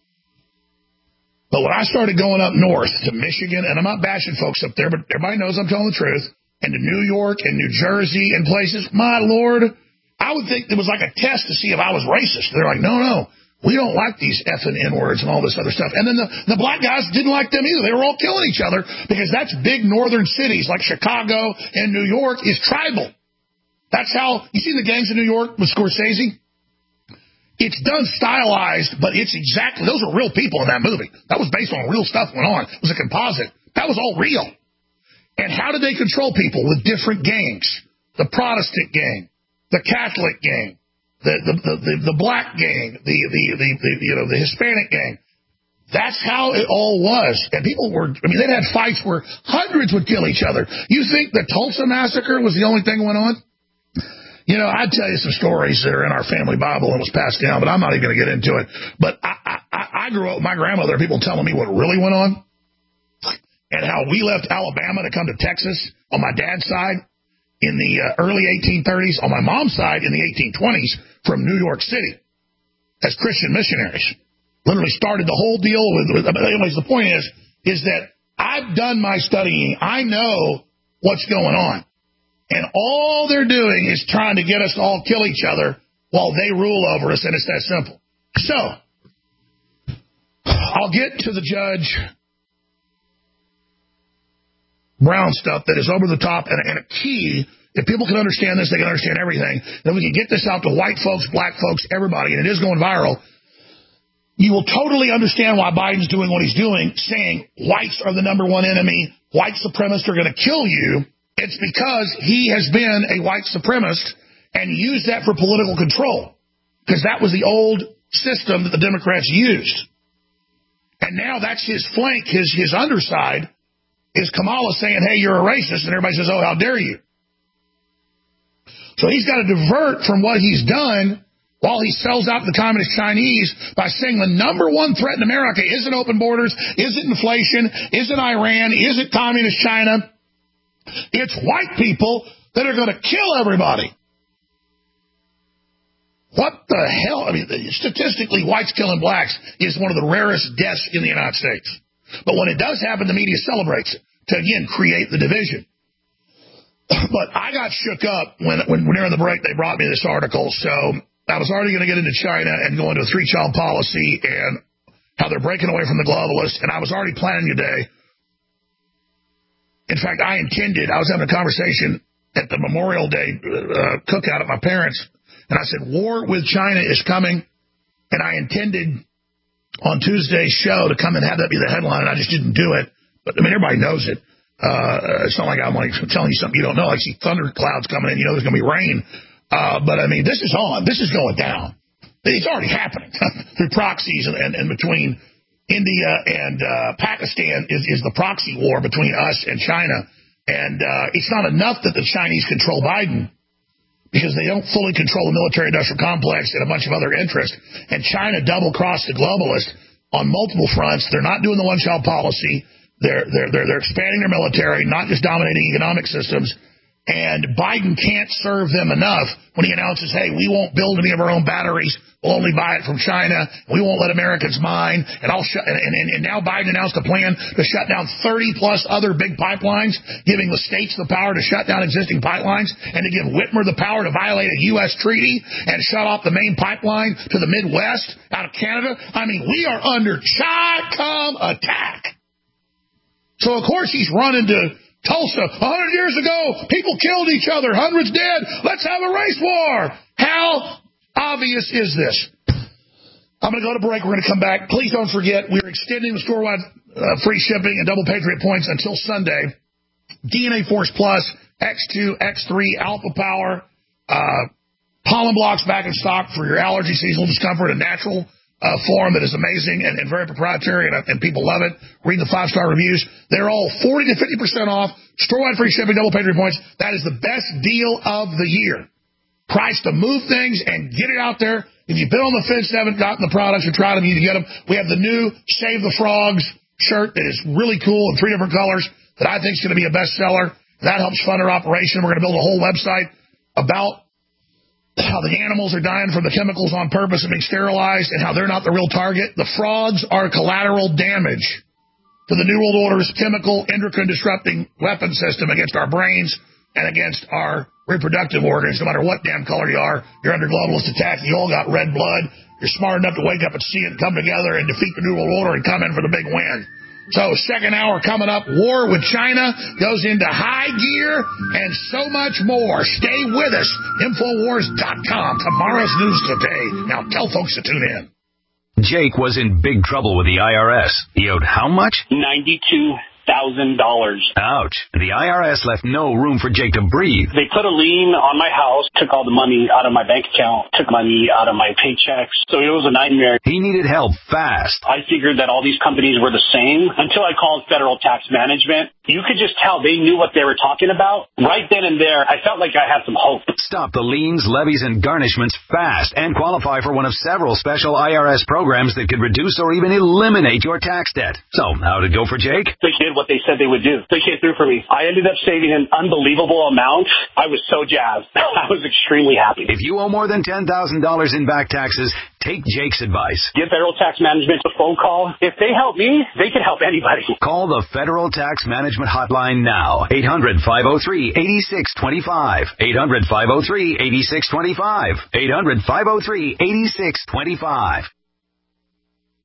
But when I started going up north to Michigan, and I'm not bashing folks up there, but everybody knows I'm telling the truth, and to New York and New Jersey and places, my Lord, I would think it was like a test to see if I was racist. They're like, no, we don't like these effing N-words and all this other stuff. And then the black guys didn't like them either. They were all killing each other because that's big northern cities like Chicago and New York is tribal. That's how, you see the gangs in New York with Scorsese? It's done stylized, but it's exactly, those are real people in that movie. That was based on real stuff went on. It was a composite. That was all real. And how did they control people? With different gangs. The Protestant gang. The Catholic gang, the black gang, the Hispanic gang. That's how it all was. And people they'd had fights where hundreds would kill each other. You think the Tulsa massacre was the only thing that went on? You know, I'd tell you some stories that are in our family Bible and was passed down, but I'm not even going to get into it. But I grew up with my grandmother, people telling me what really went on and how we left Alabama to come to Texas on my dad's side. In the early 1830s, on my mom's side in the 1820s, from New York City, as Christian missionaries. Literally started the whole deal with anyways, the point is that I've done my studying. I know what's going on. And all they're doing is trying to get us to all kill each other while they rule over us, and it's that simple. So, I'll get to the Judge Brown stuff that is over the top and a key. If people can understand this, they can understand everything. Then we can get this out to white folks, black folks, everybody, and it is going viral. You will totally understand why Biden's doing what he's doing, saying whites are the number one enemy, white supremacists are going to kill you. It's because he has been a white supremacist and used that for political control. Because that was the old system that the Democrats used. And now that's his flank, his underside, is Kamala saying, hey, you're a racist, and everybody says, oh, how dare you. So he's got to divert from what he's done while he sells out to the communist Chinese by saying the number one threat in America isn't open borders, isn't inflation, isn't Iran, isn't communist China. It's white people that are going to kill everybody. What the hell? I mean, statistically, whites killing blacks is one of the rarest deaths in the United States. But when it does happen, the media celebrates it to, again, create the division. But I got shook up when during the break they brought me this article. So I was already going to get into China and go into a 3-child policy and how they're breaking away from the globalists. And I was already planning today. In fact, I was having a conversation at the Memorial Day cookout at my parents'. And I said, war with China is coming. And I intended on Tuesday's show to come and have that be the headline, and I just didn't do it. But, I mean, everybody knows it. It's not like I'm like telling you something you don't know. I see thunder clouds coming in. You know there's going to be rain. But, I mean, this is on. This is going down. It's already happening through proxies and between India and Pakistan is the proxy war between us and China. And it's not enough that the Chinese control Biden, because they don't fully control the military-industrial complex and a bunch of other interests. And China double-crossed the globalists on multiple fronts. They're not doing the one-child policy. They're expanding their military, not just dominating economic systems. And Biden can't serve them enough when he announces, hey, we won't build any of our own batteries. We'll only buy it from China. We won't let Americans mine. And now Biden announced a plan to shut down 30-plus other big pipelines, giving the states the power to shut down existing pipelines and to give Whitmer the power to violate a U.S. treaty and shut off the main pipeline to the Midwest out of Canada. I mean, we are under Chi-Com attack. So, of course, he's running to Tulsa. 100 years ago, people killed each other. Hundreds dead. Let's have a race war. How obvious is this? I'm going to go to break. We're going to come back. Please don't forget, we're extending the store-wide free shipping and double Patriot points until Sunday. DNA Force Plus, X2, X3, Alpha Power, pollen blocks back in stock for your allergy, seasonal discomfort, and natural form that is amazing and very proprietary, and people love it. Read the 5-star reviews. They're all 40 to 50% off. Store-wide free shipping, double Patriot points. That is the best deal of the year. Price to move things and get it out there. If you've been on the fence, haven't gotten the products or tried them, you need to get them. We have the new Save the Frogs shirt that is really cool in 3 different colors that I think is going to be a bestseller. That helps fund our operation. We're going to build a whole website about how the animals are dying from the chemicals on purpose and being sterilized and how they're not the real target. The frogs are collateral damage to the New World Order's chemical endocrine-disrupting weapon system against our brains and against our reproductive organs. No matter what damn color you are, you're under globalist attack. You all got red blood. You're smart enough to wake up and see it and come together and defeat the New World Order and come in for the big win. So, second hour coming up, war with China goes into high gear and so much more. Stay with us. Infowars.com. Tomorrow's news today. Now tell folks to tune in.
Jake was in big trouble with the IRS. He owed how much?
$92,000.
Ouch. The IRS left no room for Jake to breathe.
They put a lien on my house, took all the money out of my bank account, took money out of my paychecks. So it was a nightmare.
He needed help fast.
I figured that all these companies were the same until I called Federal Tax Management. You could just tell they knew what they were talking about. Right then and there, I felt like I had some hope.
Stop the liens, levies, and garnishments fast and qualify for one of several special IRS programs that could reduce or even eliminate your tax debt. So, how'd it go for Jake?
They did what they said they would do. They came through for me. I ended up saving an unbelievable amount. I was so jazzed. I was extremely happy.
If you owe more than $10,000 in back taxes, take Jake's advice.
Give Federal Tax Management a phone call. If they help me, they can help anybody.
Call the Federal Tax Management Hotline now. 800-503-8625. 800-503-8625. 800-503-8625.